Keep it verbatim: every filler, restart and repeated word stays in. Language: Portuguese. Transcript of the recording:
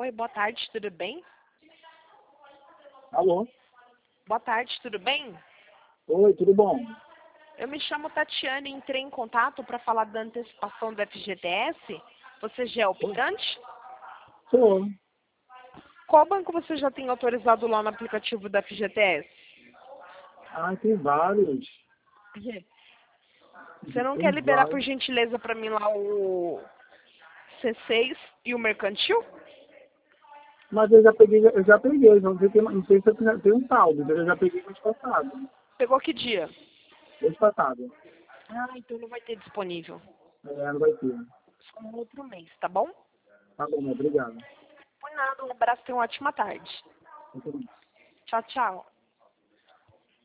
Oi, boa tarde, tudo bem? Alô? Boa tarde, tudo bem? Oi, tudo bom? Eu me chamo Tatiane e entrei em contato para falar da antecipação do F G T S. Você já é optante? Sou. Qual banco você já tem autorizado lá no aplicativo do F G T S? Ah, tem vários. Você não Tem quer liberar por vários. gentileza para mim lá o C seis e o Mercantil? Mas eu já peguei, eu já peguei, não sei, se tem- não sei se eu tenho tenho um saldo, mas eu já peguei mês passado. Pegou que dia? Mês passado. Ah, então não vai ter disponível. É, não vai ter. Só no outro mês, tá bom? Tá bom, obrigado. Por nada, um abraço e uma ótima tarde. Muito bem. Tchau, tchau.